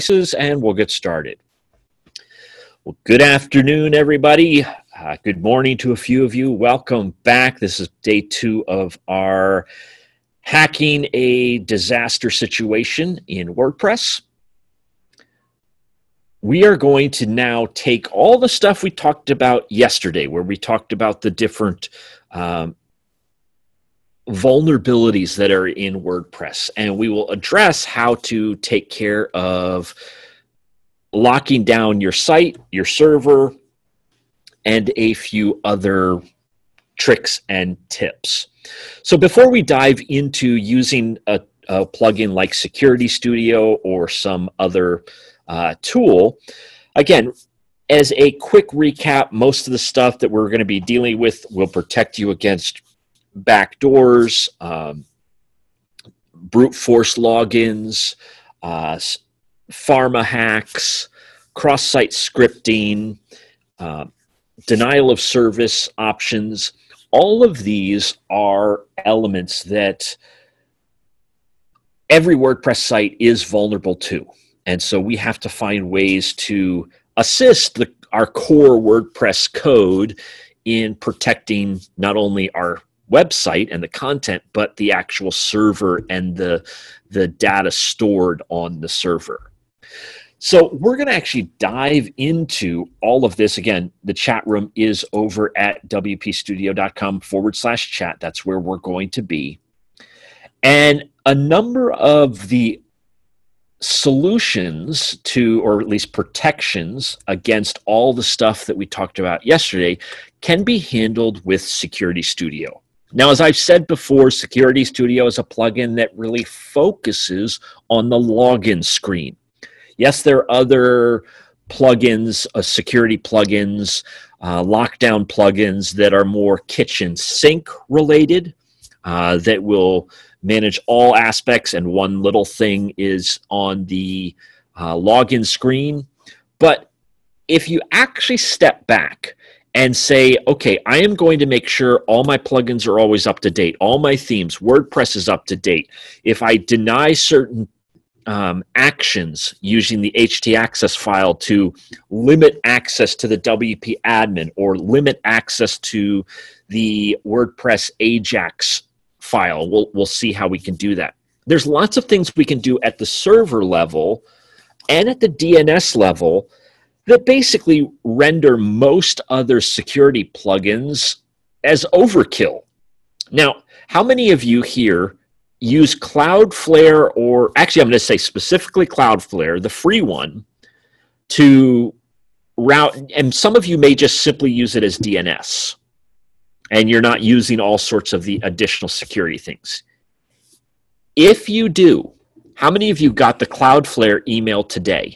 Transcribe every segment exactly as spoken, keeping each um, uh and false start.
And we'll get started. Well, good afternoon, everybody. Uh, good morning to a few of you. Welcome back. This is day two of our Hacking a Disaster Situation in WordPress. We are going to now take all the stuff we talked about yesterday, where we talked about the different um, vulnerabilities that are in WordPress, and we will address how to take care of locking down your site, your server, and a few other tricks and tips. So before we dive into using a, a plugin like Security Studio or some other uh, tool, again, as a quick recap, most of the stuff that we're going to be dealing with will protect you against backdoors, um, brute force logins, uh, pharma hacks, cross-site scripting, uh, denial of service options. All of these are elements that every WordPress site is vulnerable to. And so we have to find ways to assist the, our core WordPress code in protecting not only our website and the content, but the actual server and the, the data stored on the server. So we're going to actually dive into all of this. Again, the chat room is over at wpstudio.com forward slash chat. That's where we're going to be. And a number of the solutions to, or at least protections against all the stuff that we talked about yesterday can be handled with Security Studio. Now, as I've said before, Security Studio is a plugin that really focuses on the login screen. Yes, there are other plugins, uh, security plugins, uh, lockdown plugins that are more kitchen sink related, uh, that will manage all aspects, and one little thing is on the uh, login screen. But if you actually step back and say, okay, I am going to make sure all my plugins are always up to date, all my themes, WordPress is up to date. If I deny certain um, actions using the htaccess file to limit access to the W P admin or limit access to the WordPress Ajax file, we'll, we'll see how we can do that. There's lots of things we can do at the server level and at the D N S level that basically render most other security plugins as overkill. Now, how many of you here use Cloudflare, or actually I'm going to say specifically Cloudflare, the free one, to route, and some of you may just simply use it as D N S, and you're not using all sorts of the additional security things. If you do, how many of you got the Cloudflare email today?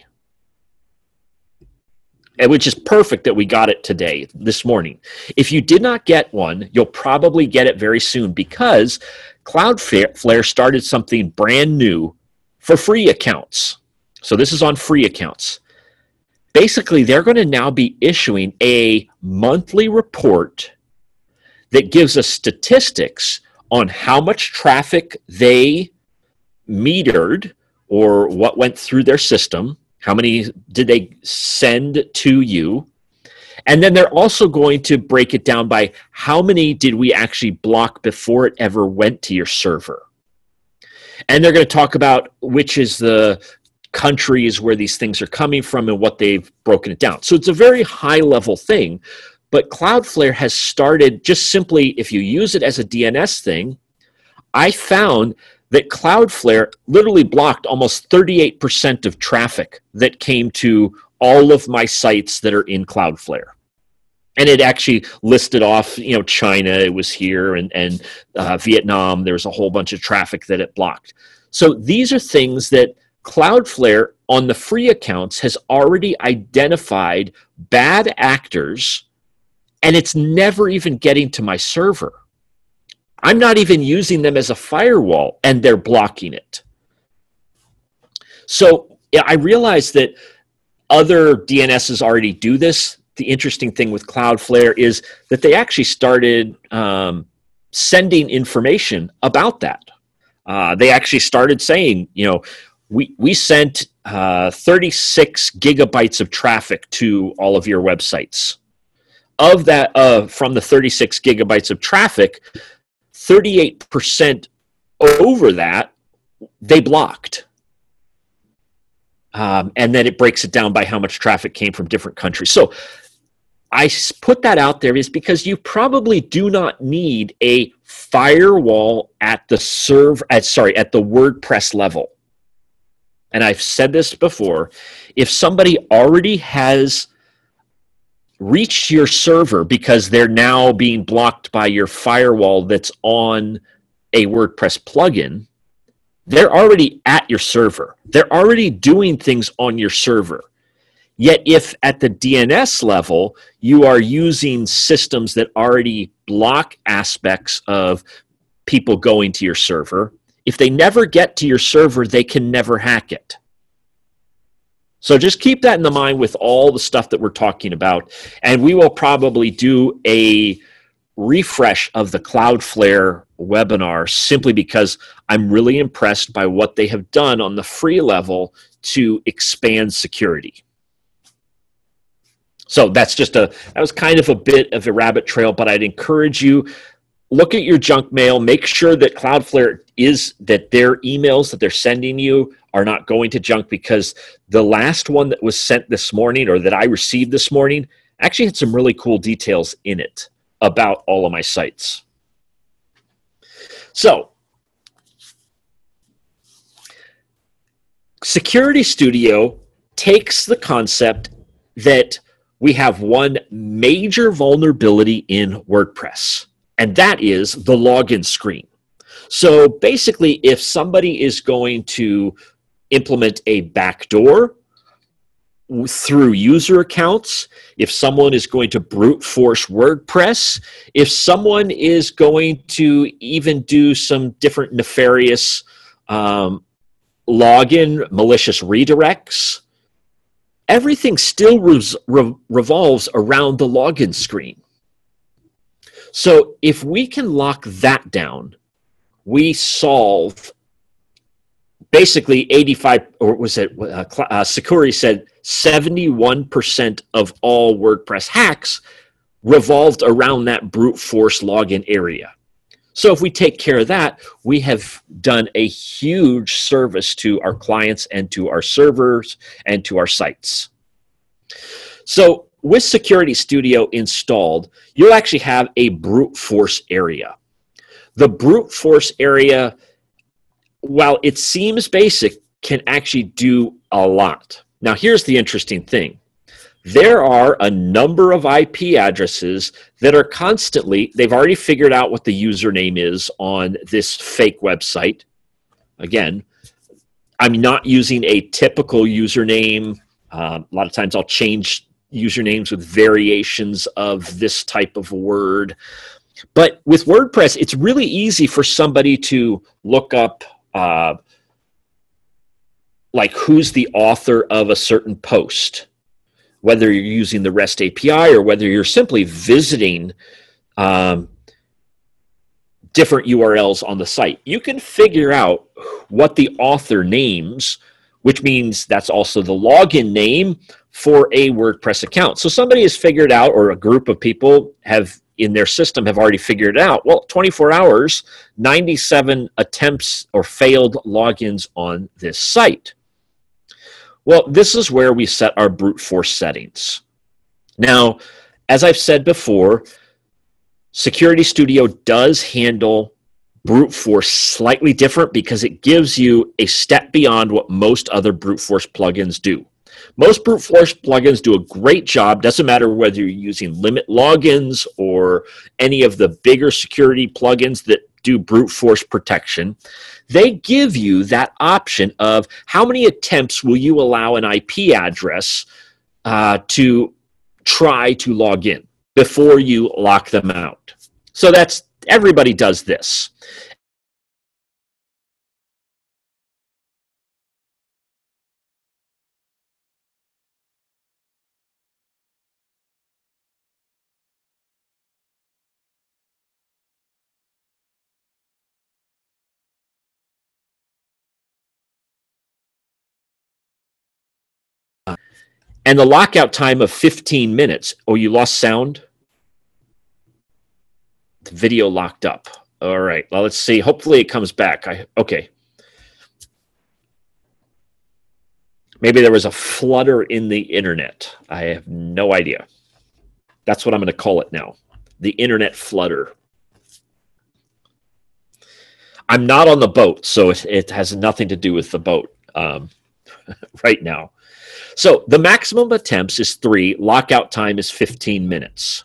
And which is perfect that we got it today, this morning. If you did not get one, you'll probably get it very soon, because Cloudflare started something brand new for free accounts. So this is on free accounts. Basically, they're going to now be issuing a monthly report that gives us statistics on how much traffic they metered, or what went through their system. How many did they send to you? And then they're also going to break it down by how many did we actually block before it ever went to your server. And they're going to talk about which is the countries where these things are coming from and what they've broken it down. So it's a very high level thing, but Cloudflare has started just simply, if you use it as a D N S thing, I found that Cloudflare literally blocked almost thirty-eight percent of traffic that came to all of my sites that are in Cloudflare. And it actually listed off, you know, China, it was here, and, and uh, Vietnam, there was a whole bunch of traffic that it blocked. So these are things that Cloudflare on the free accounts has already identified bad actors, and it's never even getting to my server. I'm not even using them as a firewall, and they're blocking it. So yeah, I realize that other D N Ss already do this. The interesting thing with Cloudflare is that they actually started um, sending information about that. Uh, they actually started saying, you know, we we sent uh, thirty-six gigabytes of traffic to all of your websites. Of that, uh, from the thirty-six gigabytes of traffic, thirty-eight percent over that, they blocked. Um, and then it breaks it down by how much traffic came from different countries. So I put that out there is because you probably do not need a firewall at the serve at sorry at the WordPress level. And I've said this before, if somebody already has reached your server because they're now being blocked by your firewall that's on a WordPress plugin, they're already at your server. They're already doing things on your server. Yet if at the D N S level, you are using systems that already block aspects of people going to your server, if they never get to your server, they can never hack it. So just keep that in the mind with all the stuff that we're talking about. And we will probably do a refresh of the Cloudflare webinar simply because I'm really impressed by what they have done on the free level to expand security. So that's just a, that was kind of a bit of a rabbit trail, but I'd encourage you, look at your junk mail, make sure that Cloudflare is, that their emails that they're sending you are not going to junk, because the last one that was sent this morning, or that I received this morning, actually had some really cool details in it about all of my sites. So, Security Studio takes the concept that we have one major vulnerability in WordPress, and that is the login screen. So basically, if somebody is going to implement a backdoor through user accounts, if someone is going to brute force WordPress, if someone is going to even do some different nefarious um, login, malicious redirects, everything still res- re- revolves around the login screen. So if we can lock that down, we solve basically eighty-five, or was it, uh, uh, Sakuri said seventy-one percent of all WordPress hacks revolved around that brute force login area. So if we take care of that, we have done a huge service to our clients and to our servers and to our sites. So with Security Studio installed, you'll actually have a brute force area. The brute force area, while it seems basic, can actually do a lot. Now, here's the interesting thing. There are a number of I P addresses that are constantly, they've already figured out what the username is on this fake website. Again, I'm not using a typical username. Um, a lot of times I'll change usernames with variations of this type of word. But with WordPress, it's really easy for somebody to look up uh, like who's the author of a certain post, whether you're using the REST A P I or whether you're simply visiting um, different U R Ls on the site. You can figure out what the author names, which means that's also the login name for a WordPress account. So somebody has figured out, or a group of people have in their system have already figured it out. Well, twenty-four hours, ninety-seven attempts or failed logins on this site. Well, this is where we set our brute force settings. Now, as I've said before, Security Studio does handle brute force slightly different because it gives you a step beyond what most other brute force plugins do. Most brute force plugins do a great job. Doesn't matter whether you're using limit logins or any of the bigger security plugins that do brute force protection. They give you that option of how many attempts will you allow an I P address uh, to try to log in before you lock them out. So that's, everybody does this. and the lockout time of fifteen minutes. Oh, you lost sound? The video locked up. All right. Well, let's see. Hopefully it comes back. I okay. Maybe there was a flutter in the internet. I have no idea. That's what I'm going to call it now. The internet flutter. I'm not on the boat, so it, it has nothing to do with the boat um, right now. So the maximum attempts is three. Lockout time is fifteen minutes.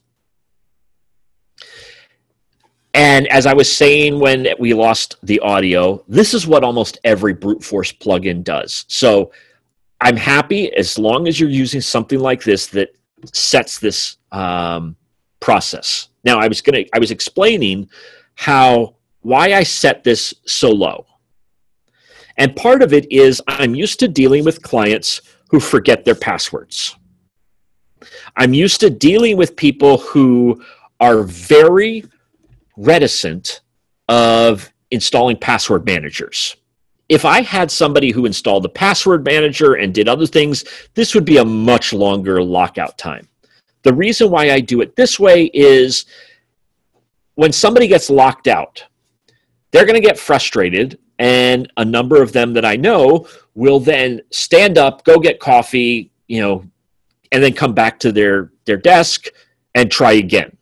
And as I was saying when we lost the audio, this is what almost every brute force plugin does. So I'm happy as long as you're using something like this that sets this um, process. Now, I was gonna, I was explaining how why I set this so low, and part of it is I'm used to dealing with clients who forget their passwords. I'm used to dealing with people who are very reticent of installing password managers. If I had somebody who installed the password manager and did other things, this would be a much longer lockout time. The reason why I do it this way is when somebody gets locked out, they're going to get frustrated, and a number of them that I know will then stand up, go get coffee, you know, and then come back to their, their desk and try again.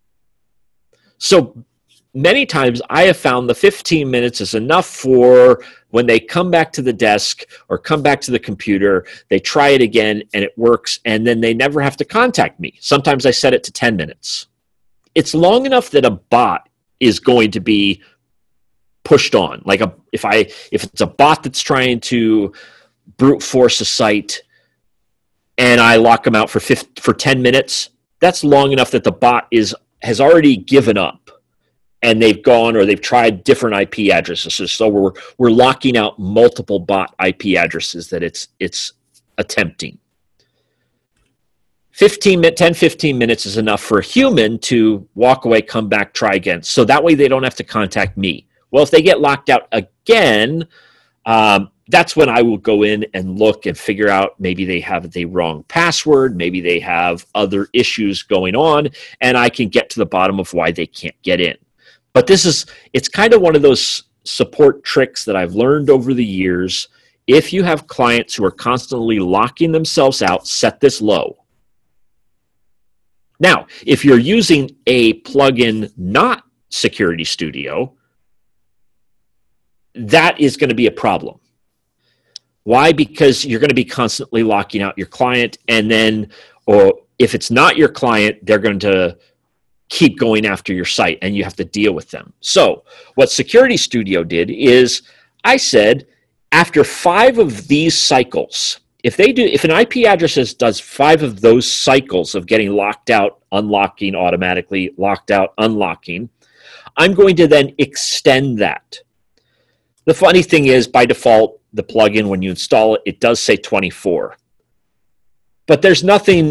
So many times I have found the fifteen minutes is enough for when they come back to the desk or come back to the computer, they try it again and it works, and then they never have to contact me. Sometimes I set it to ten minutes. It's long enough that a bot is going to be pushed on. Like a, if I if it's a bot that's trying to brute force a site and I lock them out for fifty, for ten minutes, that's long enough that the bot is has already given up and they've gone or they've tried different I P addresses. So we're we're locking out multiple bot I P addresses that it's it's attempting. fifteen, ten, fifteen minutes is enough for a human to walk away, come back, try again. So that way they don't have to contact me. Well, if they get locked out again, um, that's when I will go in and look and figure out maybe they have the wrong password, maybe they have other issues going on, and I can get to the bottom of why they can't get in. But this is, it's kind of one of those support tricks that I've learned over the years. If you have clients who are constantly locking themselves out, set this low. Now, if you're using a plugin not Security Studio, that is going to be a problem. Why? Because you're going to be constantly locking out your client, and then, or if it's not your client, they're going to keep going after your site, and you have to deal with them. So what Security Studio did is I said, after five of these cycles, if they do, if an I P address does five of those cycles of getting locked out, unlocking automatically, locked out, unlocking, I'm going to then extend that. The funny thing is, by default, the plugin, when you install it, it does say twenty-four. But there's nothing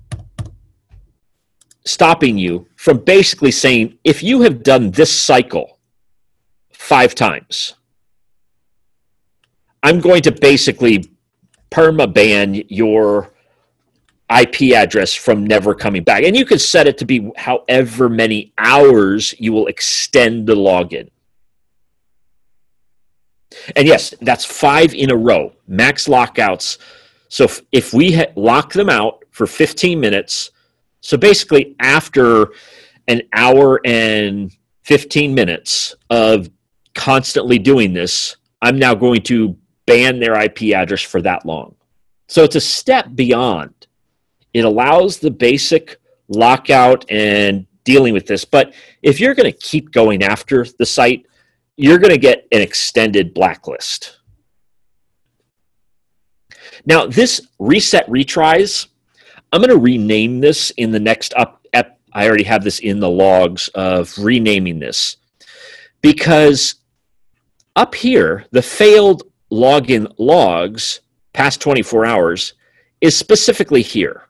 stopping you from basically saying, if you have done this cycle five times, I'm going to basically perma-ban your I P address from never coming back. And you can set it to be however many hours you will extend the login. And yes, that's five in a row, max lockouts. So if, if we ha- lock them out for fifteen minutes, so basically after an hour and fifteen minutes of constantly doing this, I'm now going to ban their I P address for that long. So it's a step beyond. It allows the basic lockout and dealing with this. But if you're going to keep going after the site, you're going to get an extended blacklist. Now, this reset retries, I'm going to rename this in the next up. Ep, I already have this in the logs of renaming this, because up here, the failed login logs past twenty-four hours is specifically here.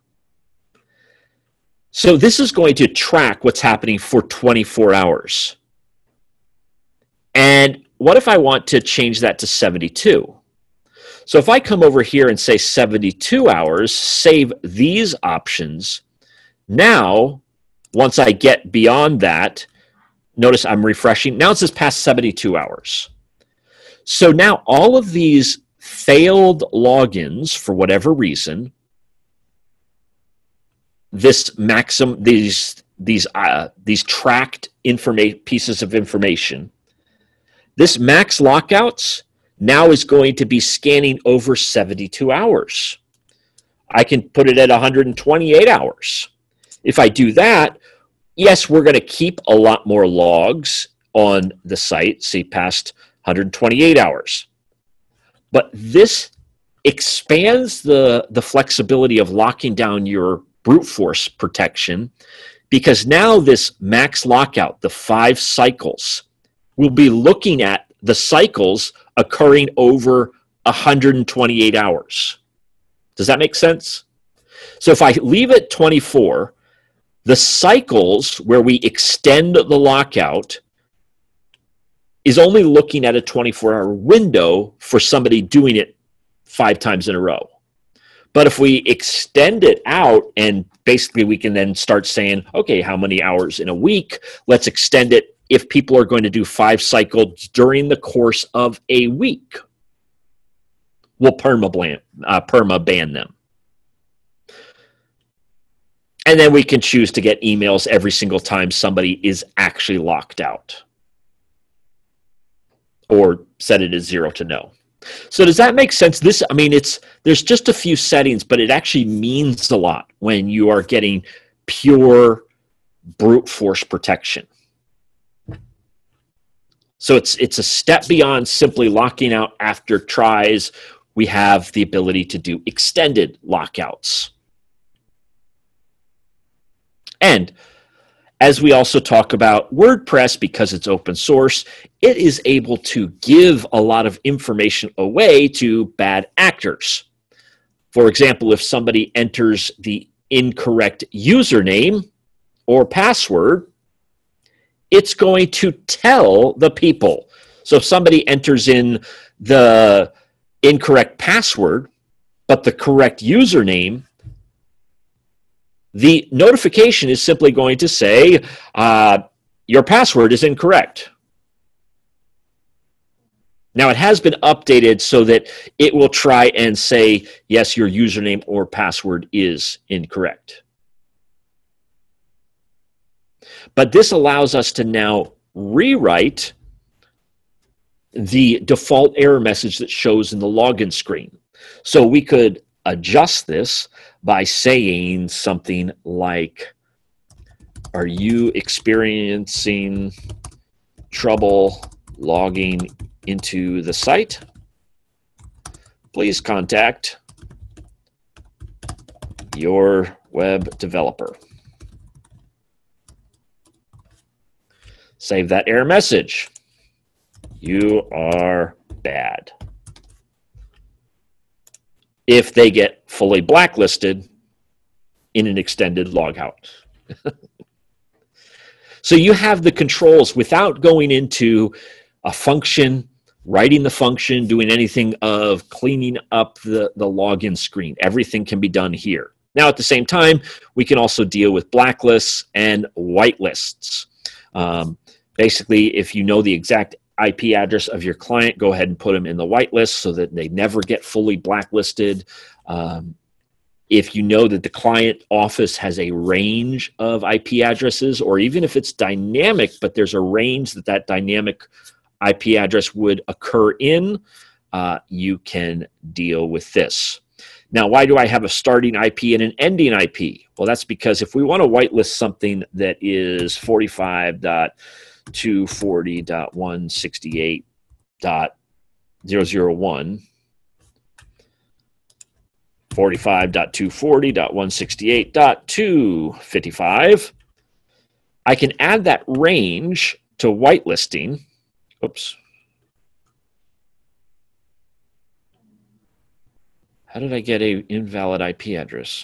So this is going to track what's happening for twenty-four hours. And what if I want to change that to seventy-two? So if I come over here and say seventy-two hours, save these options, now, once I get beyond that, notice I'm refreshing. Now it says past seventy-two hours. So now all of these failed logins, for whatever reason, this maxim, these these uh, these tracked informa- pieces of information, this max lockouts now is going to be scanning over seventy-two hours. I can put it at one hundred twenty-eight hours. If I do that, yes, we're going to keep a lot more logs on the site, see past one hundred twenty-eight hours. But this expands the, the flexibility of locking down your brute force protection, because now this max lockout, the five cycles, will be looking at the cycles occurring over one hundred twenty-eight hours. Does that make sense? So if I leave it twenty-four, the cycles where we extend the lockout is only looking at a twenty-four hour window for somebody doing it five times in a row. But if we extend it out, and basically we can then start saying, okay, how many hours in a week? Let's extend it if people are going to do five cycles during the course of a week. We'll perma-ban, uh, perma-ban them. And then we can choose to get emails every single time somebody is actually locked out, or set it as zero to no. So does that make sense? This, I mean, it's there's just a few settings, but it actually means a lot when you are getting pure brute force protection. So it's it's a step beyond simply locking out after tries. We have the ability to do extended lockouts. And as we also talk about WordPress, because it's open source, it is able to give a lot of information away to bad actors. For example, if somebody enters the incorrect username or password, it's going to tell the people. So if somebody enters in the incorrect password, but the correct username, the notification is simply going to say, uh, your password is incorrect. Now, it has been updated so that it will try and say, yes, your username or password is incorrect. But this allows us to now rewrite the default error message that shows in the login screen. So we could adjust this by saying something like, are you experiencing trouble logging into the site? Please contact your web developer. Save that error message. You are bad. If they get fully blacklisted in an extended logout. So you have the controls without going into a function, writing the function, doing anything of cleaning up the, the login screen. Everything can be done here. Now, at the same time, we can also deal with blacklists and whitelists. Um, basically, if you know the exact I P address of your client, go ahead and put them in the whitelist so that they never get fully blacklisted. Um, if you know that the client office has a range of I P addresses, or even if it's dynamic, but there's a range that that dynamic I P address would occur in, uh, you can deal with this. Now, why do I have a starting I P and an ending I P? Well, that's because if we want to whitelist something that is forty-five dot two forty dot one sixty-eight dot zero zero one, forty-five dot two forty dot one sixty-eight dot two fifty-five, I can add that range to whitelisting. Oops. How did I get an invalid I P address?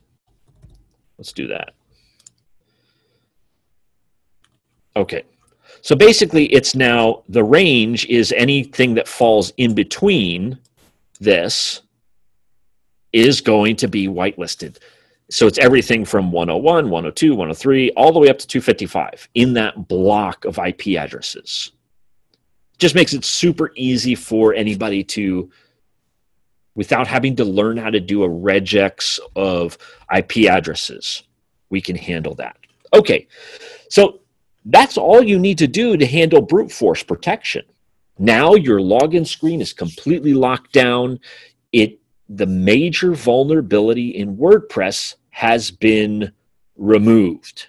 Let's do that. Okay. So basically, it's now the range is anything that falls in between this is going to be whitelisted. So it's everything from one oh one, one oh two, one oh three, all the way up to two fifty-five in that block of I P addresses. Just makes it super easy for anybody to, without having to learn how to do a regex of I P addresses, we can handle that. Okay, so that's all you need to do to handle brute force protection. Now your login screen is completely locked down. It the major vulnerability in WordPress has been removed.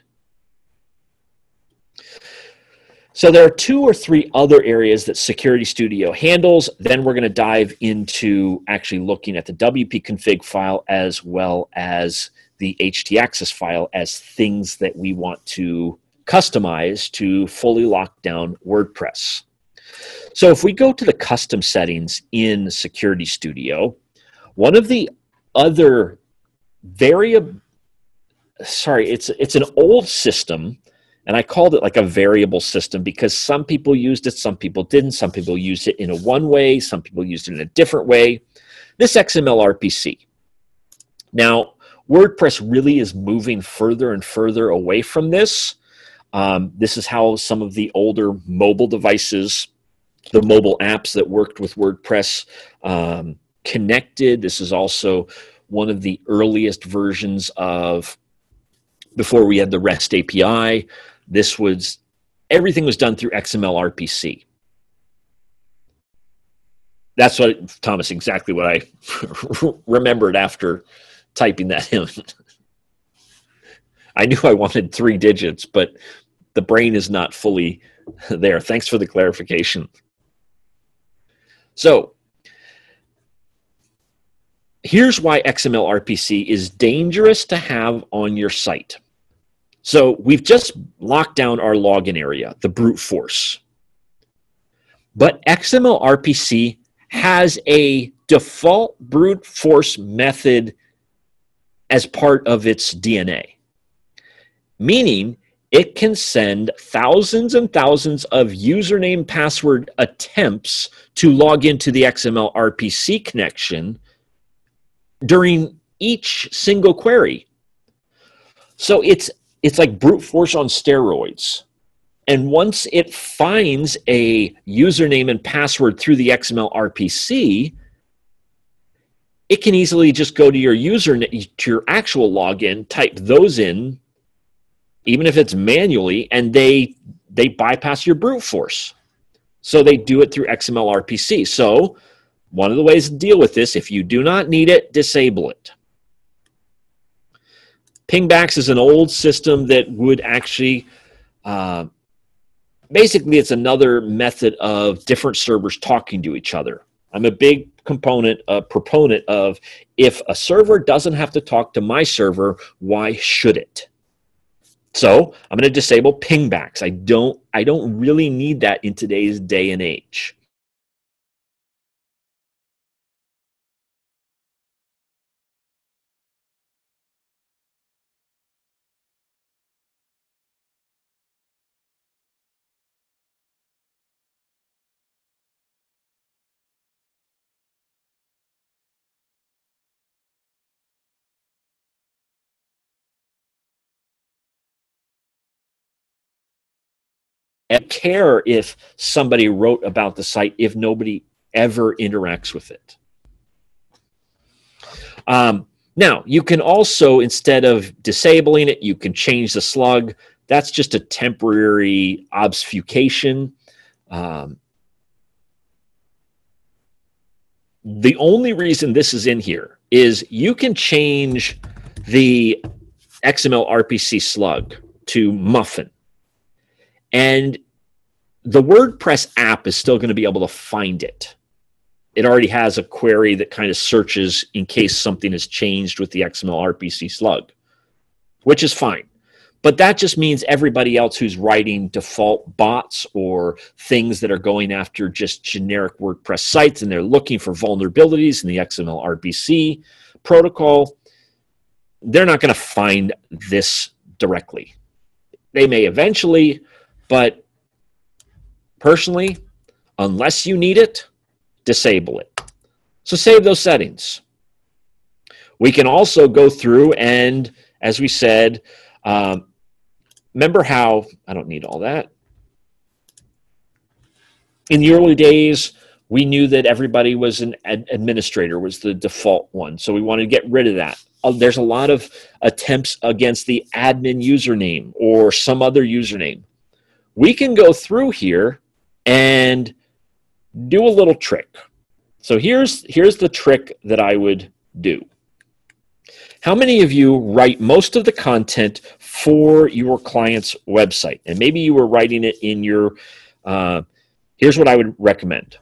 So there are two or three other areas that Security Studio handles. Then we're going to dive into actually looking at the W P config file as well as the htaccess file as things that we want to customize to fully lock down WordPress. So if we go to the custom settings in Security Studio, one of the other variable, sorry, it's it's an old system, and I called it like a variable system because some people used it, some people didn't, some people used it in a one way, some people used it in a different way. This X M L R P C. Now, WordPress really is moving further and further away from this. Um, this is how some of the older mobile devices, the mobile apps that worked with WordPress, um, connected. This is also one of the earliest versions of, before we had the REST A P I, this was, everything was done through X M L R P C. That's what, Thomas, exactly what I remembered after typing that in. I knew I wanted three digits, but the brain is not fully there. Thanks for the clarification. So, here's why X M L R P C is dangerous to have on your site. So we've just locked down our login area, the brute force. But X M L R P C has a default brute force method as part of its D N A, meaning it can send thousands and thousands of username password attempts to log into the X M L R P C connection during each single query. So it's it's like brute force on steroids. And once it finds a username and password through the X M L R P C, it can easily just go to your username, to your actual login, type those in, even if it's manually, and they they bypass your brute force. So they do it through X M L R P C. So one of the ways to deal with this, if you do not need it, disable it. Pingbacks is an old system that would actually, uh, basically it's another method of different servers talking to each other. I'm a big component, uh, proponent of, if a server doesn't have to talk to my server, why should it? So I'm going to disable pingbacks. I don't, I don't really need that in today's day and age. And care if somebody wrote about the site if nobody ever interacts with it. Um, now, you can also, instead of disabling it, you can change the slug. That's just a temporary obfuscation. Um, the only reason this is in here is you can change the X M L R P C slug to Muffin. And the WordPress app is still going to be able to find it. It already has a query that kind of searches in case something has changed with the X M L R P C slug, which is fine. But that just means everybody else who's writing default bots or things that are going after just generic WordPress sites and they're looking for vulnerabilities in the X M L R P C protocol, they're not going to find this directly. They may eventually, but Personally, unless you need it, disable it. So save those settings. We can also go through and, as we said, um, remember how, I don't need all that. In the early days, we knew that everybody was an ad administrator, was the default one. So we wanted to get rid of that. Uh, there's a lot of attempts against the admin username or some other username. We can go through here and do a little trick. So here's, here's the trick that I would do. How many of you write most of the content for your client's website? And maybe you were writing it in your, uh, here's what I would recommend.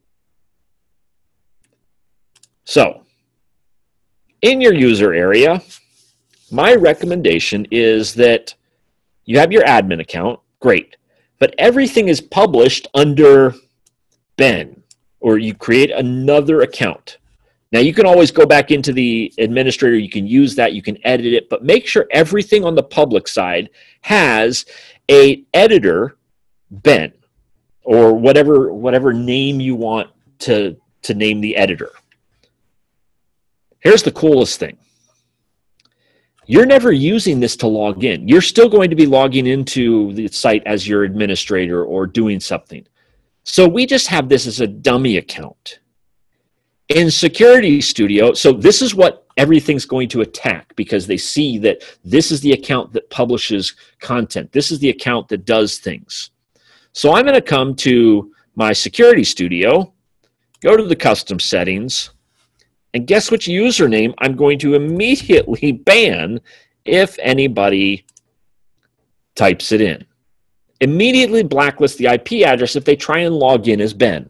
So, in your user area, my recommendation is that you have your admin account, great, but everything is published under Ben, or you create another account. Now, you can always go back into the administrator, you can use that, you can edit it, but make sure everything on the public side has an editor, Ben, or whatever, whatever name you want to, to name the editor. Here's the coolest thing. You're never using this to log in. You're still going to be logging into the site as your administrator or doing something. So we just have this as a dummy account. In Security Studio, so this is what everything's going to attack because they see that this is the account that publishes content. This is the account that does things. So I'm going to come to my Security Studio, go to the custom settings, and guess which username I'm going to immediately ban if anybody types it in. Immediately blacklist the I P address if they try and log in as Ben.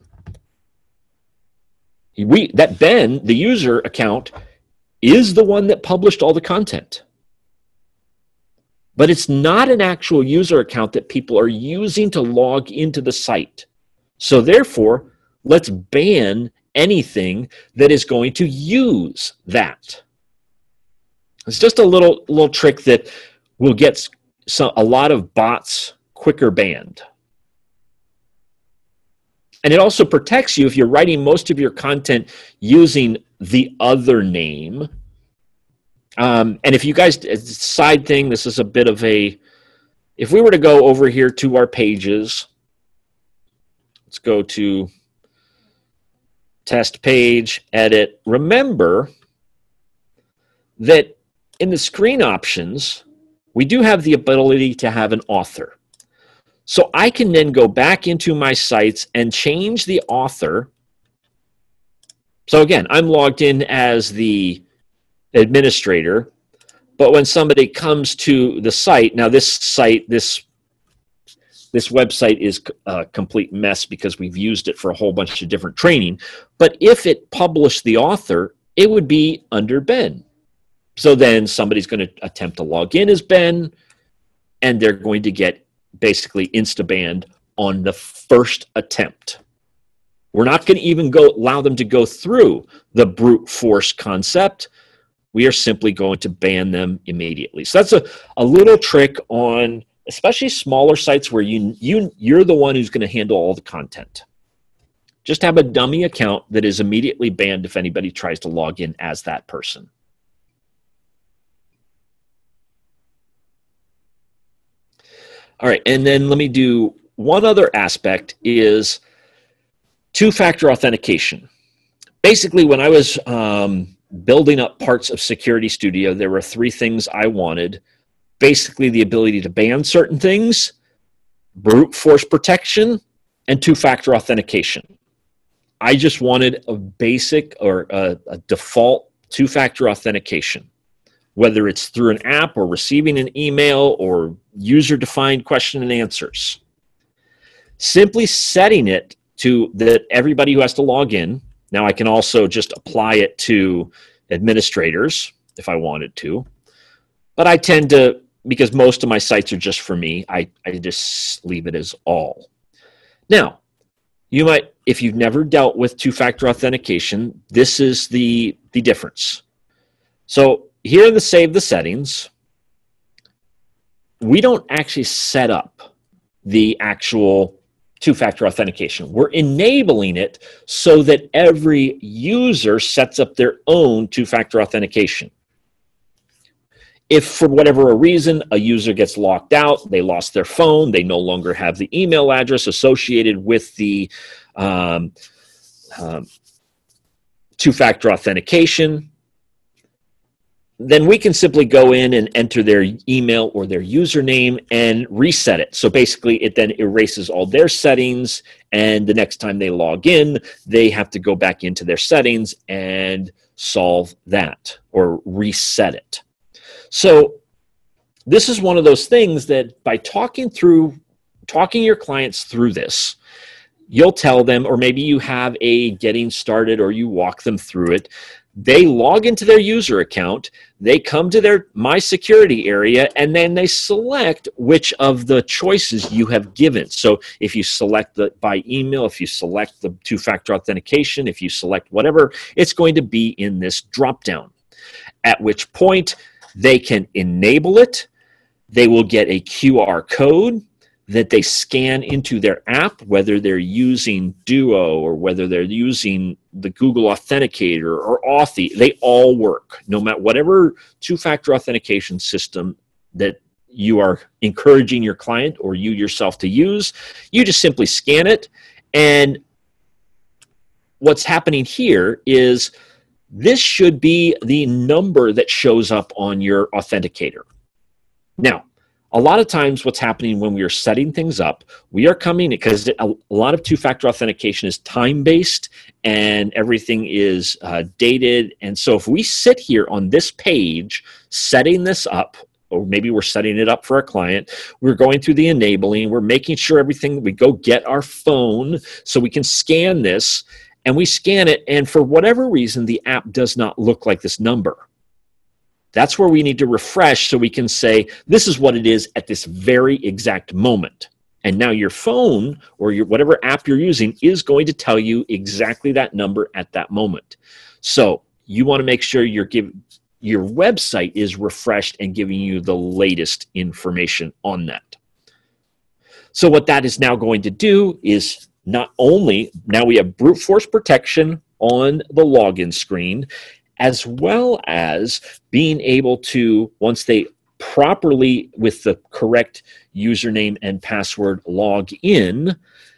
We, that Ben, the user account, is the one that published all the content. But it's not an actual user account that people are using to log into the site. So therefore, let's ban anything that is going to use that. It's just a little, little trick that will get some, a lot of bots quicker banned. And it also protects you if you're writing most of your content using the other name. Um, and if you guys, side thing, this is a bit of a, if we were to go over here to our pages, let's go to test page, edit. Remember that in the screen options, we do have the ability to have an author. So I can then go back into my sites and change the author. So again, I'm logged in as the administrator, but when somebody comes to the site, now this site, this, this website is a complete mess because we've used it for a whole bunch of different training, but if it published the author, it would be under Ben. So then somebody's going to attempt to log in as Ben, and they're going to get basically insta-banned on the first attempt. We're not going to even go allow them to go through the brute force concept. We are simply going to ban them immediately. So that's a, a little trick on especially smaller sites where you, you, you're the one who's going to handle all the content. Just have a dummy account that is immediately banned if anybody tries to log in as that person. All right, and then let me do one other aspect is two-factor authentication. Basically, when I was um, building up parts of Security Studio, there were three things I wanted. Basically, the ability to ban certain things, brute force protection, and two-factor authentication. I just wanted a basic or a, a default two-factor authentication, whether it's through an app or receiving an email or user-defined question and answers. Simply setting it to that everybody who has to log in. Now I can also just apply it to administrators if I wanted to, but I tend to, because most of my sites are just for me, I, I just leave it as all. Now, you might, if you've never dealt with two-factor authentication, this is the, the difference. So here in the Save the Settings, we don't actually set up the actual two-factor authentication. We're enabling it so that every user sets up their own two-factor authentication. If for whatever reason a user gets locked out, they lost their phone, they no longer have the email address associated with the um, um, two-factor authentication, then we can simply go in and enter their email or their username and reset it. So basically, it then erases all their settings, and the next time they log in, they have to go back into their settings and solve that or reset it. So this is one of those things that by talking through, talking your clients through this, you'll tell them, or maybe you have a getting started or you walk them through it. They log into their user account, they come to their My Security area, and then they select which of the choices you have given. So if you select the by email, if you select the two-factor authentication, if you select whatever, it's going to be in this drop-down, at which point they can enable it. They will get a Q R code that they scan into their app, whether they're using Duo or whether they're using the Google Authenticator or Authy. They all work, no matter whatever two-factor authentication system that you are encouraging your client or you yourself to use. You just simply scan it, and what's happening here is this should be the number that shows up on your authenticator. Now, a lot of times what's happening when we are setting things up, we are coming, because a lot of two-factor authentication is time-based and everything is uh, dated. And so if we sit here on this page setting this up, or maybe we're setting it up for a client, we're going through the enabling, we're making sure everything, we go get our phone so we can scan this, and we scan it, and for whatever reason, the app does not look like this number. That's where we need to refresh so we can say, this is what it is at this very exact moment. And now your phone or your whatever app you're using is going to tell you exactly that number at that moment. So you want to make sure you're giving, your website is refreshed and giving you the latest information on that. So what that is now going to do is not only, now we have brute force protection on the login screen, as well as being able to, once they properly, with the correct username and password, log in,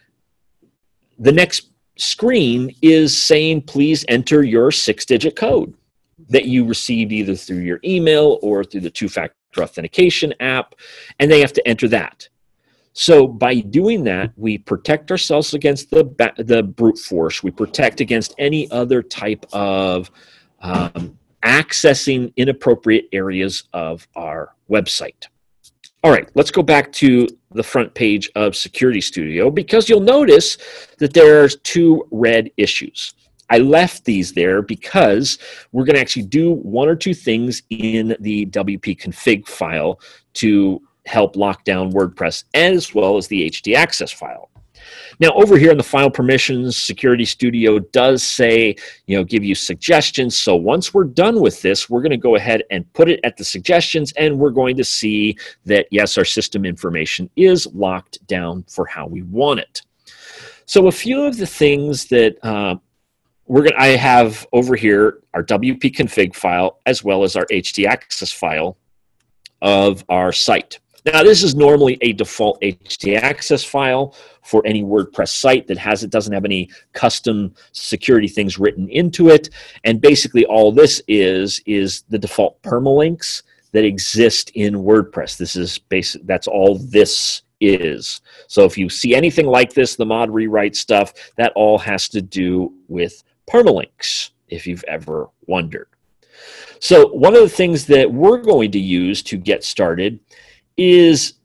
the next screen is saying, please enter your six-digit code that you received either through your email or through the two-factor authentication app, and they have to enter that. So by doing that, we protect ourselves against the, the brute force. We protect against any other type of Um, accessing inappropriate areas of our website. All right, let's go back to the front page of Security Studio, because you'll notice that there's two red issues. I left these there because we're going to actually do one or two things in the W P config file to help lock down WordPress, as well as the H D access file. Now, over here in the file permissions, Security Studio does say, you know, give you suggestions. So once we're done with this, we're going to go ahead and put it at the suggestions, and we're going to see that, yes, our system information is locked down for how we want it. So a few of the things that uh, we're going I have over here, our W P config file, as well as our H D access file of our site. Now, this is normally a default H D access file for any WordPress site that has it doesn't have any custom security things written into it. And basically all this is is the default permalinks that exist in WordPress. This is basic, that's all this is. So if you see anything like this, the mod rewrite stuff, that all has to do with permalinks, if you've ever wondered. So one of the things that we're going to use to get started is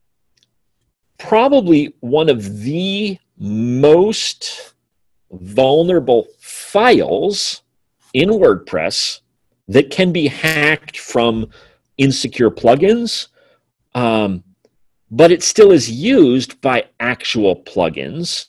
probably one of the most vulnerable files in WordPress that can be hacked from insecure plugins, um, but it still is used by actual plugins,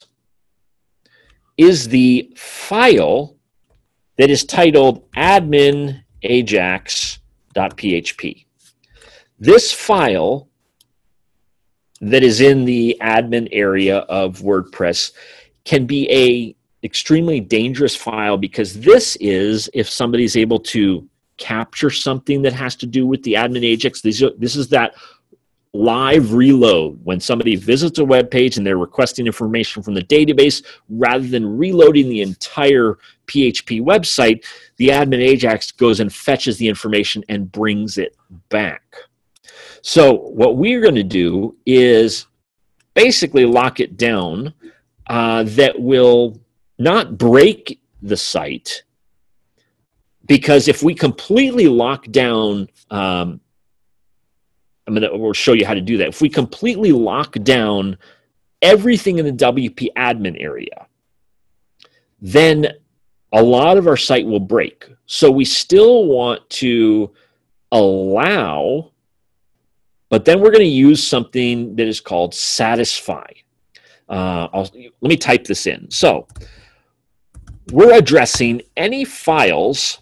is the file that is titled admin ajax dot P H P. This file that is in the admin area of WordPress can be a extremely dangerous file, because this is if somebody's able to capture something that has to do with the admin Ajax. This, this is that live reload when somebody visits a web page and they're requesting information from the database. Rather than reloading the entire P H P website, the admin Ajax goes and fetches the information and brings it back. So what we're going to do is basically lock it down uh, that will not break the site, because if we completely lock down, um, I'm gonna we'll show you how to do that. If we completely lock down everything in the W P admin area, then a lot of our site will break. So we still want to allow, but then we're going to use something that is called satisfy. Uh, I'll, let me type this in. So we're addressing any files,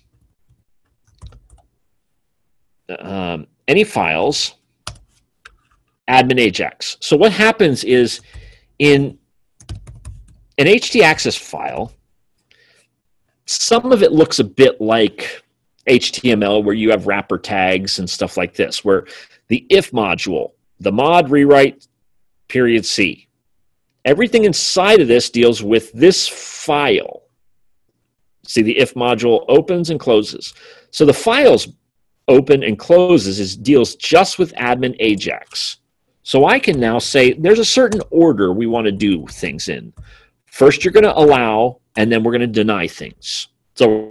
um, any files, admin Ajax. So what happens is in an htaccess file, some of it looks a bit like H T M L, where you have wrapper tags and stuff like this, where the if module, the mod rewrite period C, everything inside of this deals with this file. See, the if module opens and closes. So the files open and closes is deals just with admin Ajax. So I can now say there's a certain order we want to do things in. First, you're going to allow, and then we're going to deny things. So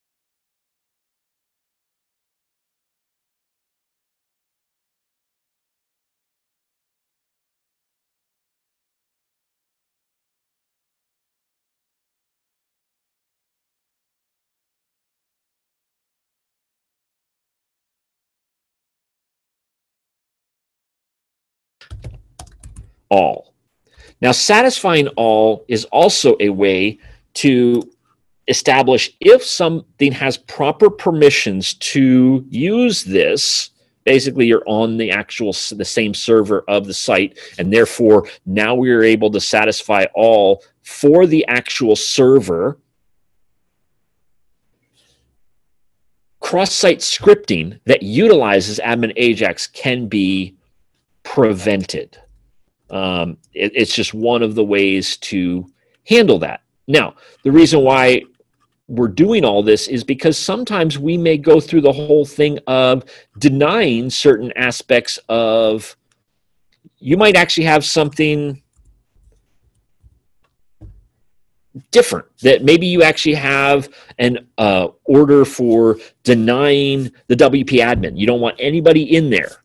all. Now, satisfying all is also a way to establish if something has proper permissions to use this. Basically, you're on the actual, the same server of the site, and therefore now we are able to satisfy all for the actual server. Cross-site scripting that utilizes admin Ajax can be prevented. Um, it, it's just one of the ways to handle that. Now, the reason why we're doing all this is because sometimes we may go through the whole thing of denying certain aspects of, you might actually have something different, that maybe you actually have an uh, order for denying the W P admin. You don't want anybody in there.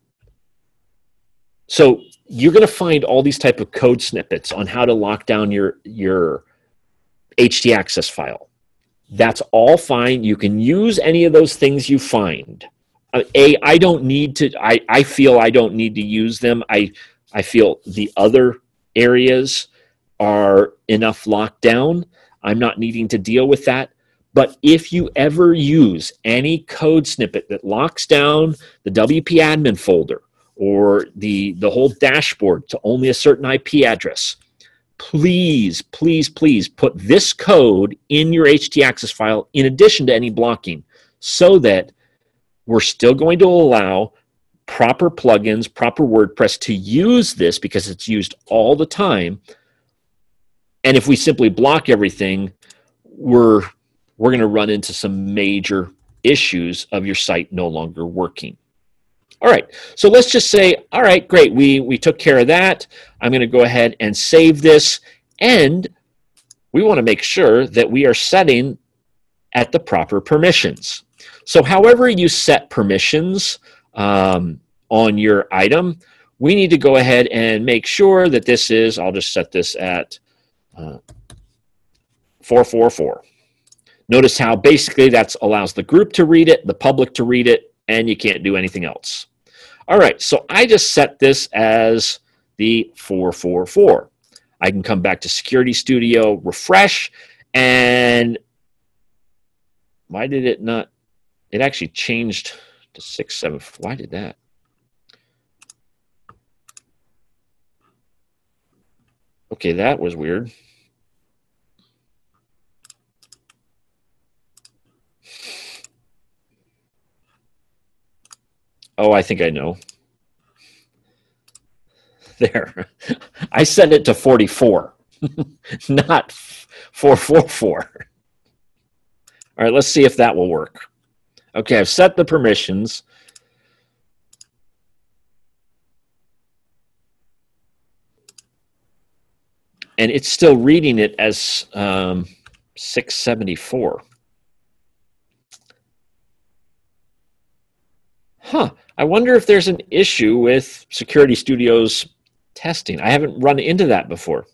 So you're going to find all these type of code snippets on how to lock down your, your htaccess file. That's all fine. You can use any of those things you find. Uh, a, I don't need to, I, I feel I don't need to use them. I, I feel the other areas are enough locked down. I'm not needing to deal with that. But if you ever use any code snippet that locks down the W P admin folder or the, the whole dashboard to only a certain I P address, please, please, please put this code in your htaccess file in addition to any blocking, so that we're still going to allow proper plugins, proper WordPress to use this, because it's used all the time. And if we simply block everything, we're, we're going to run into some major issues of your site no longer working. All right, so let's just say, all right, great, we, we took care of that. I'm going to go ahead and save this, and we want to make sure that we are setting at the proper permissions. So however you set permissions um, on your item, we need to go ahead and make sure that this is, I'll just set this at uh, four four four. Notice how basically that allows the group to read it, the public to read it, and you can't do anything else. All right, so I just set this as the four four four. I can come back to Security Studio, refresh, and why did it not? It actually changed to six seven. Why did that? Okay, that was weird. Oh, I think I know. There. I set it to forty-four, not four four four. All right, let's see if that will work. Okay, I've set the permissions. And it's still reading it as um, six seventy-four. Huh. I wonder if there's an issue with Security Studio's testing. I haven't run into that before.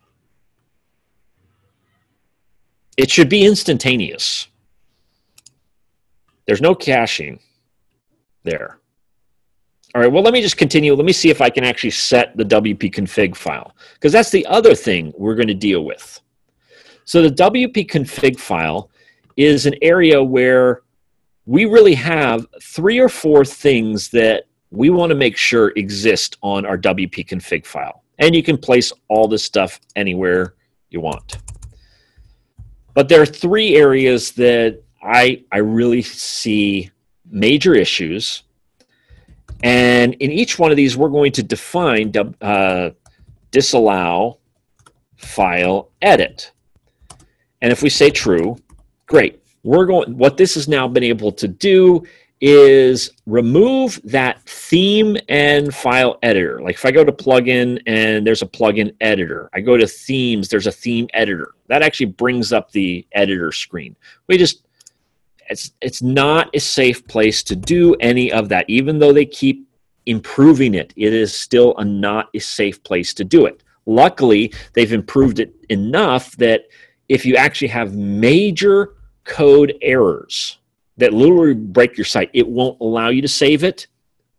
It should be instantaneous. There's no caching there. All right, well, let me just continue. Let me see if I can actually set the W P config file, because that's the other thing we're going to deal with. So the W P config file is an area where we really have three or four things that we want to make sure exist on our W P config file. And you can place all this stuff anywhere you want. But there are three areas that I, I really see major issues. And in each one of these, we're going to define uh, disallow file edit. And if we say true, great. We're going. What this has now been able to do is remove that theme and file editor. Like if I go to plugin and there's a plugin editor, I go to themes, there's a theme editor. That actually brings up the editor screen. We just It's, it's not a safe place to do any of that. Even though they keep improving it, it is still a not a safe place to do it. Luckily, they've improved it enough that if you actually have major code errors that literally break your site, it won't allow you to save it.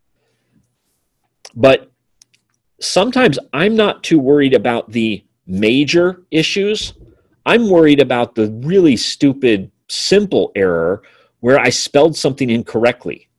But sometimes I'm not too worried about the major issues. I'm worried about the really stupid simple error where I spelled something incorrectly,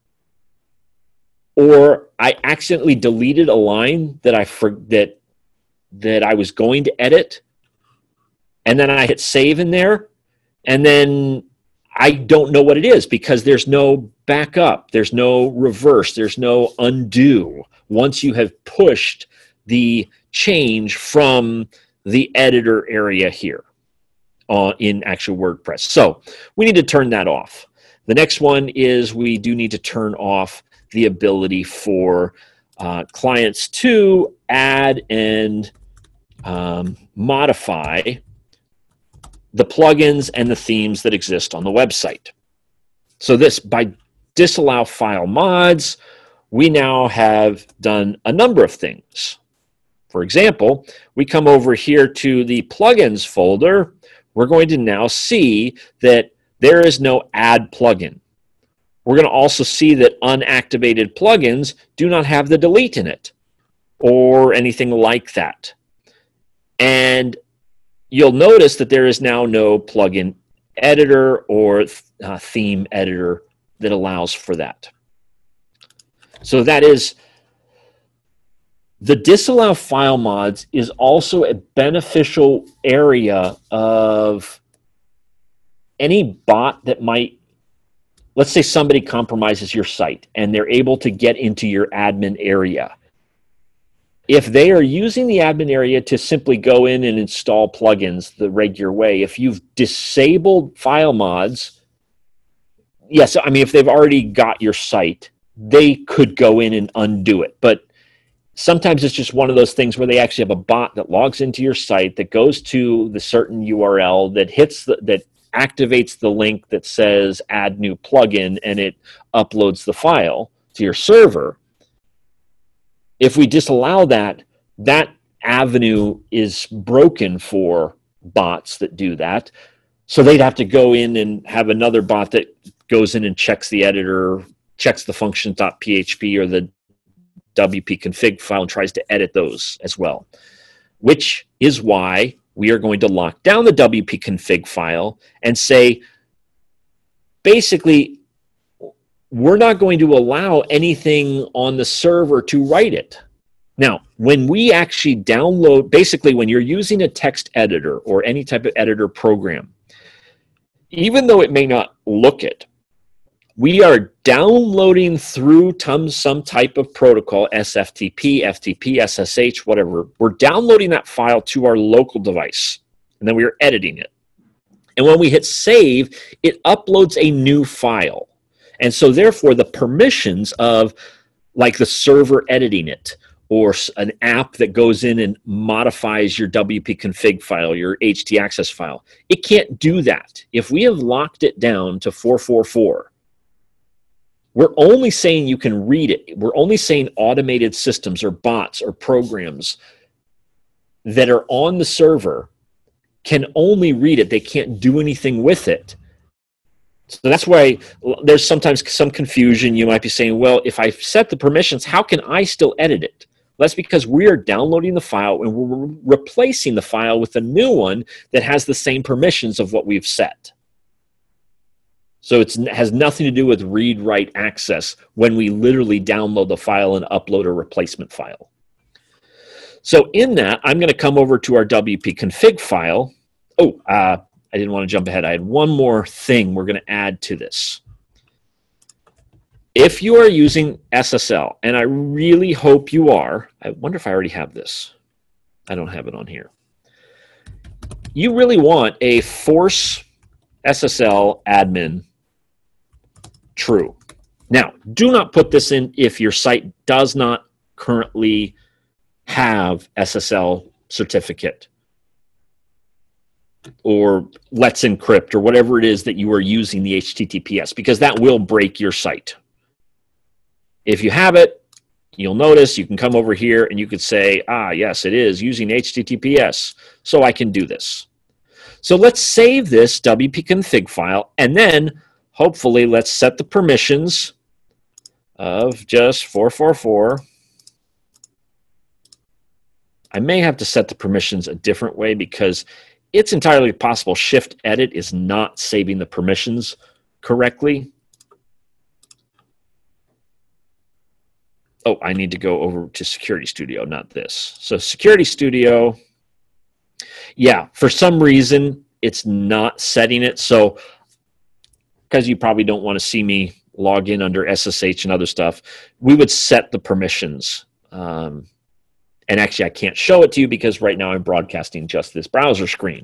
or I accidentally deleted a line that I for, that that I was going to edit, and then I hit save in there, and then I don't know what it is because there's no backup, there's no reverse, there's no undo once you have pushed the change from the editor area here Uh, in actual WordPress. So we need to turn that off. The next one is we do need to turn off the ability for uh, clients to add and um, modify the plugins and the themes that exist on the website. So this, by disallow file mods, we now have done a number of things. For example, we come over here to the plugins folder. We're going to now see that there is no add plugin. We're going to also see that unactivated plugins do not have the delete in it or anything like that. And you'll notice that there is now no plugin editor or uh, theme editor that allows for that. So that is, the disallow file mods is also a beneficial area of any bot that might, let's say somebody compromises your site and they're able to get into your admin area. If they are using the admin area to simply go in and install plugins the regular way, if you've disabled file mods, yes, I mean, if they've already got your site, they could go in and undo it. But sometimes it's just one of those things where they actually have a bot that logs into your site, that goes to the certain U R L, that hits the, that activates the link that says add new plugin, and it uploads the file to your server. If we disallow that, that avenue is broken for bots that do that. So they'd have to go in and have another bot that goes in and checks the editor, checks the functions.php or the W P config file and tries to edit those as well, which is why we are going to lock down the W P config file and say, basically, we're not going to allow anything on the server to write it. Now, when we actually download, basically when you're using a text editor or any type of editor program, even though it may not look it, we are downloading through some type of protocol, S F T P, F T P, S S H, whatever. We're downloading that file to our local device, and then we are editing it. And when we hit save, it uploads a new file. And so therefore, the permissions of like the server editing it, or an app that goes in and modifies your W P config file, your H T access file, it can't do that. If we have locked it down to four four four, we're only saying you can read it. We're only saying automated systems or bots or programs that are on the server can only read it. They can't do anything with it. So that's why there's sometimes some confusion. You might be saying, well, if I set the permissions, how can I still edit it? Well, that's because we are downloading the file and we're re- replacing the file with a new one that has the same permissions of what we've set. So it's, it has nothing to do with read-write access when we literally download the file and upload a replacement file. So in that, I'm going to come over to our W P config file. Oh, uh, I didn't want to jump ahead. I had one more thing we're going to add to this. If you are using S S L, and I really hope you are, I wonder if I already have this. I don't have it on here. You really want a force S S L admin true. Now, do not put this in if your site does not currently have S S L certificate or Let's Encrypt or whatever it is that you are using the H T T P S, because that will break your site. If you have it, you'll notice you can come over here and you could say, ah, yes, it is using H T T P S, so I can do this. So let's save this W P config file, and then hopefully let's set the permissions of just four four four. I may have to set the permissions a different way because it's entirely possible Shift Edit is not saving the permissions correctly. Oh, I need to go over to Security Studio, not this. So Security Studio, yeah, for some reason, it's not setting it. So, because you probably don't want to see me log in under S S H and other stuff, we would set the permissions. Um, and actually, I can't show it to you because right now I'm broadcasting just this browser screen.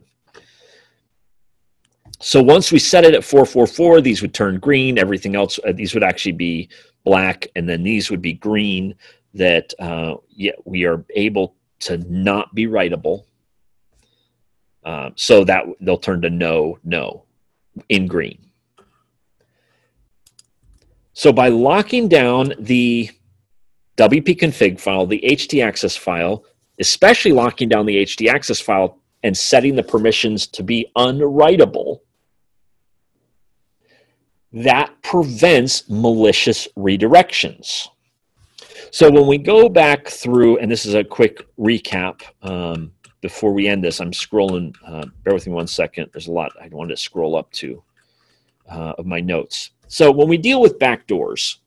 So once we set it at four four four, these would turn green. Everything else, uh, these would actually be black, and then these would be green, that uh, yeah, we are able to not be writable. Uh, so that they'll turn to no, no, in green. So by locking down the W P config file, the H T access file, especially locking down the H T access file and setting the permissions to be unwritable, that prevents malicious redirections. So when we go back through, and this is a quick recap um, before we end this, I'm scrolling, uh, bear with me one second, there's a lot I wanted to scroll up to uh, of my notes. So when we deal with backdoors,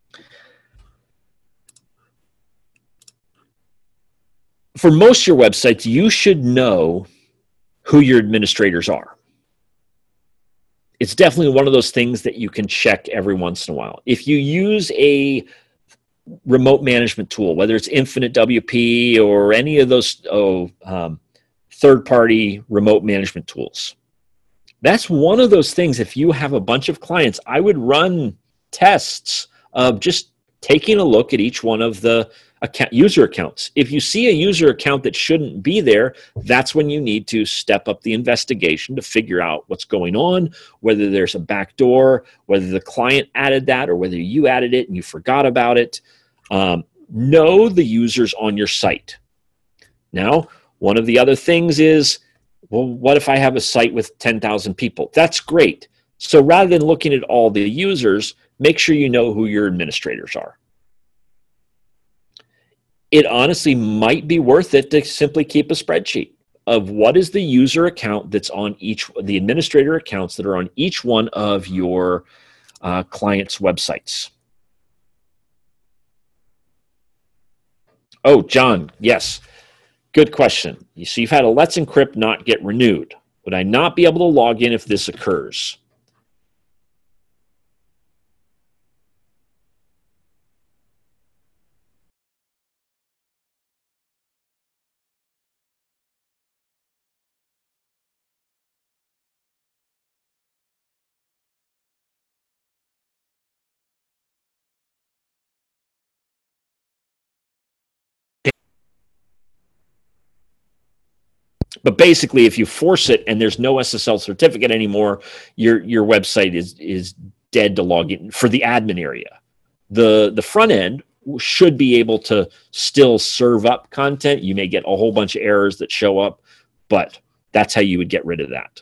for most of your websites, you should know who your administrators are. It's definitely one of those things that you can check every once in a while. If you use a remote management tool, whether it's Infinite W P or any of those oh, um, third-party remote management tools, that's one of those things. If you have a bunch of clients, I would run tests of just taking a look at each one of the account, user accounts. If you see a user account that shouldn't be there, that's when you need to step up the investigation to figure out what's going on, whether there's a backdoor, whether the client added that, or whether you added it and you forgot about it. Um, know the users on your site. Now, one of the other things is, well, what if I have a site with ten thousand people? That's great. So rather than looking at all the users, make sure you know who your administrators are. It honestly might be worth it to simply keep a spreadsheet of what is the user account that's on each, the administrator accounts that are on each one of your uh, clients' websites. Oh, John, yes. Good question. So you've had a Let's Encrypt not get renewed. Would I not be able to log in if this occurs? But basically, if you force it and there's no S S L certificate anymore, your your website is is dead to log in for the admin area. The the front end should be able to still serve up content. You may get a whole bunch of errors that show up, but that's how you would get rid of that.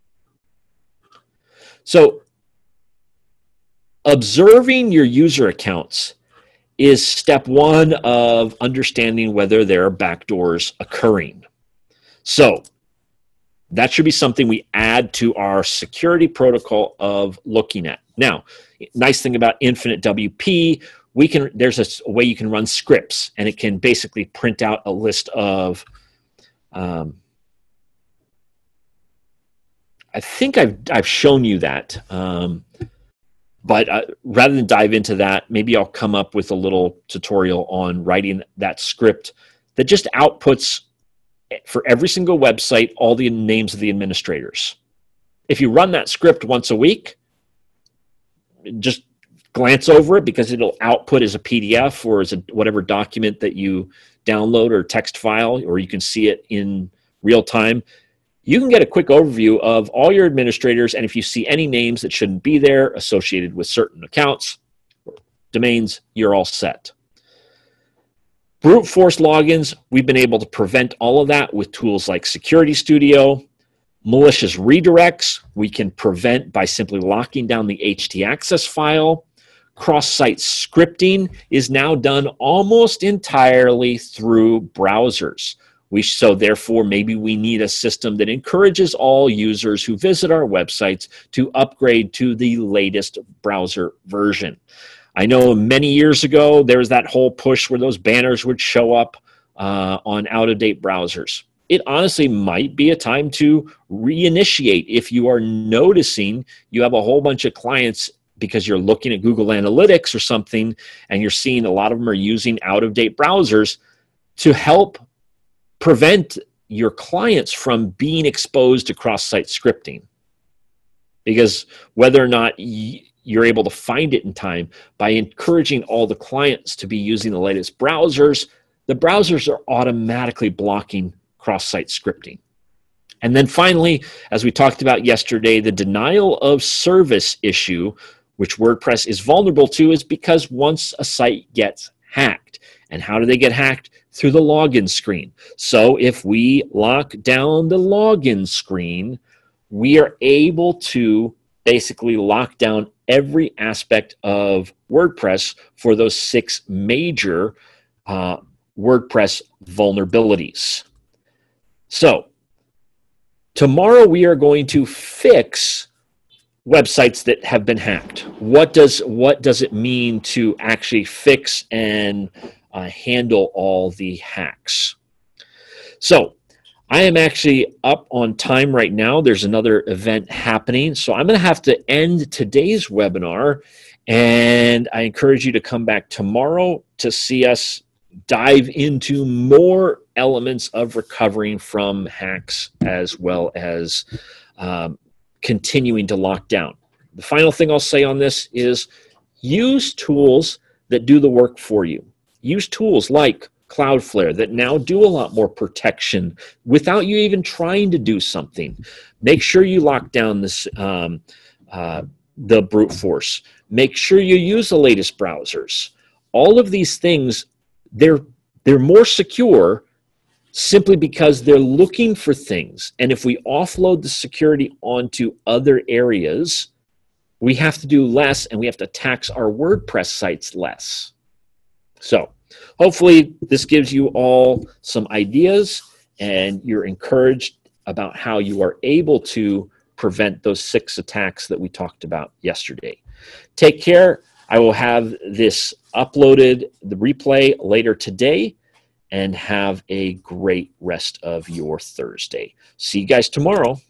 So observing your user accounts is step one of understanding whether there are backdoors occurring. So that should be something we add to our security protocol of looking at. Now, nice thing about Infinite W P, we can there's a, a way you can run scripts, and it can basically print out a list of um, I think I've I've shown you that. Um, but uh, rather than dive into that, maybe I'll come up with a little tutorial on writing that script that just outputs for every single website all the names of the administrators. If you run that script once a week, just glance over it because it'll output as a P D F or as a whatever document that you download or text file, or you can see it in real time. You can get a quick overview of all your administrators, and if you see any names that shouldn't be there associated with certain accounts or domains, you're all set. Brute force logins, we've been able to prevent all of that with tools like Security Studio. Malicious redirects, we can prevent by simply locking down the H T access file. Cross-site scripting is now done almost entirely through browsers. We, so therefore, maybe we need a system that encourages all users who visit our websites to upgrade to the latest browser version. I know many years ago, there was that whole push where those banners would show up uh, on out-of-date browsers. It honestly might be a time to reinitiate if you are noticing you have a whole bunch of clients because you're looking at Google Analytics or something, and you're seeing a lot of them are using out-of-date browsers to help prevent your clients from being exposed to cross-site scripting. Because whether or not y- you're able to find it in time, by encouraging all the clients to be using the latest browsers, the browsers are automatically blocking cross-site scripting. And then finally, as we talked about yesterday, the denial of service issue, which WordPress is vulnerable to, is because once a site gets hacked. And how do they get hacked? Through the login screen. So if we lock down the login screen, we are able to basically lock down every aspect of WordPress for those six major uh, WordPress vulnerabilities. So tomorrow we are going to fix websites that have been hacked. What does what does it mean to actually fix and uh, handle all the hacks? So I am actually up on time right now. There's another event happening. So I'm going to have to end today's webinar, and I encourage you to come back tomorrow to see us dive into more elements of recovering from hacks as well as um, continuing to lock down. The final thing I'll say on this is use tools that do the work for you. Use tools like Cloudflare that now do a lot more protection without you even trying to do something. Make sure you lock down this um, uh, the brute force. Make sure you use the latest browsers. All of these things, they're they're more secure simply because they're looking for things. And if we offload the security onto other areas, we have to do less, and we have to tax our WordPress sites less. So hopefully this gives you all some ideas, and you're encouraged about how you are able to prevent those six attacks that we talked about yesterday. Take care. I will have this uploaded, the replay, later today, and have a great rest of your Thursday. See you guys tomorrow.